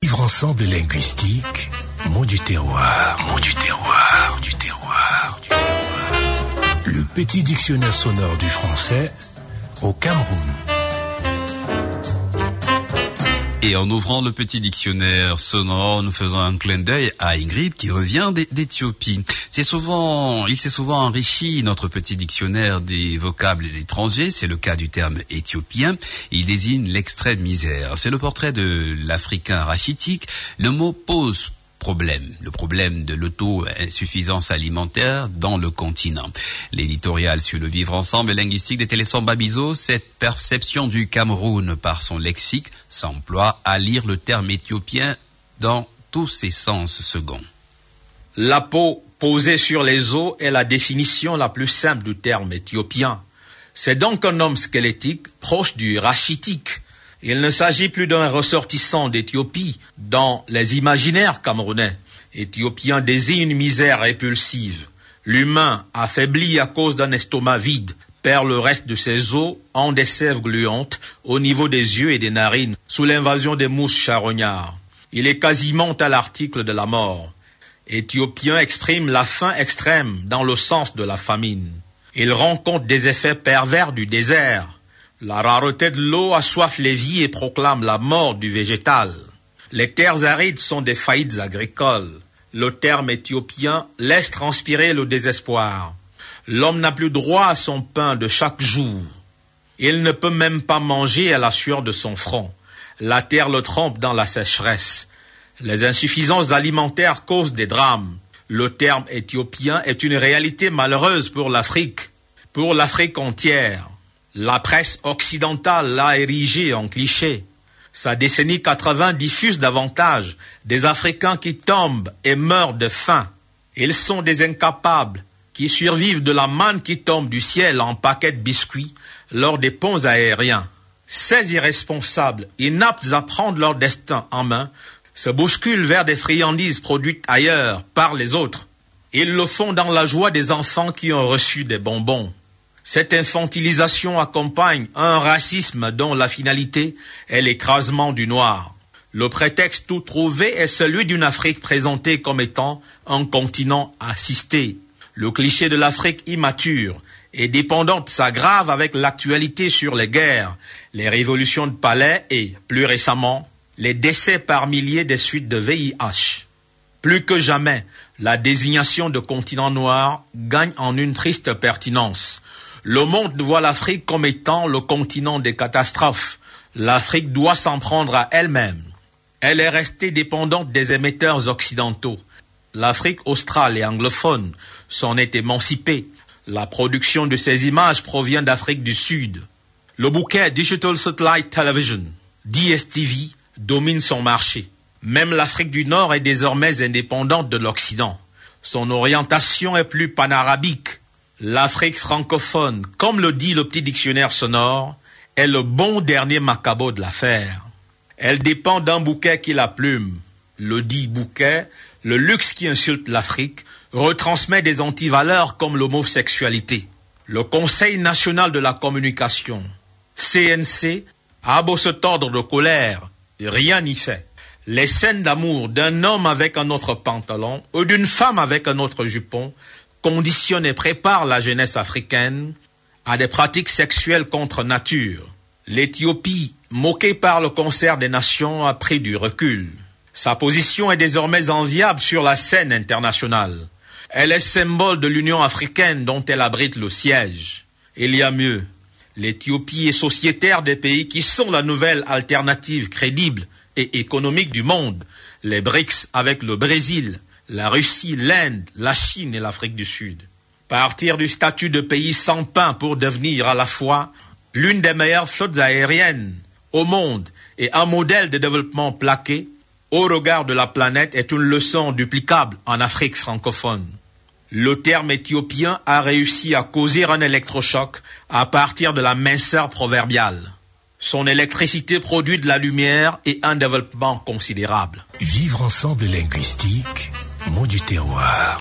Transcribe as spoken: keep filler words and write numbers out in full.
Vivre ensemble linguistique, mot du terroir, mot du terroir, du terroir, du terroir. Le petit dictionnaire sonore du français au Cameroun. Et en ouvrant le petit dictionnaire sonore, nous faisons un clin d'œil à Ingrid qui revient d'Éthiopie. C'est souvent, il s'est souvent enrichi, notre petit dictionnaire, des vocables étrangers. C'est le cas du terme éthiopien. Il désigne l'extrême misère. C'est le portrait de l'Africain rachitique. Le mot pose problème, le problème de l'auto-insuffisance alimentaire dans le continent. L'éditorial sur le vivre ensemble linguistique des Télésons Babizo, cette perception du Cameroun par son lexique s'emploie à lire le terme éthiopien dans tous ses sens seconds. La peau posée sur les os est la définition la plus simple du terme éthiopien. C'est donc un homme squelettique proche du rachitique. Il ne s'agit plus d'un ressortissant d'Éthiopie dans les imaginaires camerounais. Éthiopien désigne une misère répulsive. L'humain, affaibli à cause d'un estomac vide, perd le reste de ses os en des sèves gluantes au niveau des yeux et des narines, sous l'invasion des mouches charognards. Il est quasiment à l'article de la mort. Éthiopien exprime la faim extrême dans le sens de la famine. Il rend compte des effets pervers du désert. La rareté de l'eau assoiffe les vies et proclame la mort du végétal. Les terres arides sont des faillites agricoles. Le terme éthiopien laisse transpirer le désespoir. L'homme n'a plus droit à son pain de chaque jour. Il ne peut même pas manger à la sueur de son front. La terre le trempe dans la sécheresse. Les insuffisances alimentaires causent des drames. Le terme éthiopien est une réalité malheureuse pour l'Afrique, pour l'Afrique entière. La presse occidentale l'a érigé en cliché. Sa décennie quatre-vingts diffuse davantage des Africains qui tombent et meurent de faim. Ils sont des incapables qui survivent de la manne qui tombe du ciel en paquets de biscuits lors des ponts aériens. Ces irresponsables, inaptes à prendre leur destin en main, se bousculent vers des friandises produites ailleurs par les autres. Ils le font dans la joie des enfants qui ont reçu des bonbons. Cette infantilisation accompagne un racisme dont la finalité est l'écrasement du noir. Le prétexte tout trouvé est celui d'une Afrique présentée comme étant un continent assisté. Le cliché de l'Afrique immature et dépendante s'aggrave avec l'actualité sur les guerres, les révolutions de palais et, plus récemment, les décès par milliers des suites de V I H. Plus que jamais, la désignation de continent noir gagne en une triste pertinence. Le monde voit l'Afrique comme étant le continent des catastrophes. L'Afrique doit s'en prendre à elle-même. Elle est restée dépendante des émetteurs occidentaux. L'Afrique australe et anglophone s'en est émancipée. La production de ces images provient d'Afrique du Sud. Le bouquet Digital Satellite Television, D S T V, domine son marché. Même l'Afrique du Nord est désormais indépendante de l'Occident. Son orientation est plus panarabique. L'Afrique francophone, comme le dit le petit dictionnaire sonore, est le bon dernier macabo de l'affaire. Elle dépend d'un bouquet qui la plume. Le dit bouquet, le luxe qui insulte l'Afrique, retransmet des antivaleurs comme l'homosexualité. Le Conseil national de la communication, C N C, a beau se tordre de colère, rien n'y fait. Les scènes d'amour d'un homme avec un autre pantalon ou d'une femme avec un autre jupon conditionne et prépare la jeunesse africaine à des pratiques sexuelles contre nature. L'Éthiopie, moquée par le concert des nations, a pris du recul. Sa position est désormais enviable sur la scène internationale. Elle est symbole de l'Union africaine dont elle abrite le siège. Il y a mieux. L'Éthiopie est sociétaire des pays qui sont la nouvelle alternative crédible et économique du monde. Les B R I C S avec le Brésil, la Russie, l'Inde, la Chine et l'Afrique du Sud. Partir du statut de pays sans pain pour devenir à la fois l'une des meilleures flottes aériennes au monde et un modèle de développement plaqué au regard de la planète est une leçon duplicable en Afrique francophone. Le terme éthiopien a réussi à causer un électrochoc à partir de la minceur proverbiale. Son électricité produit de la lumière et un développement considérable. Vivre ensemble linguistique, mot du terroir.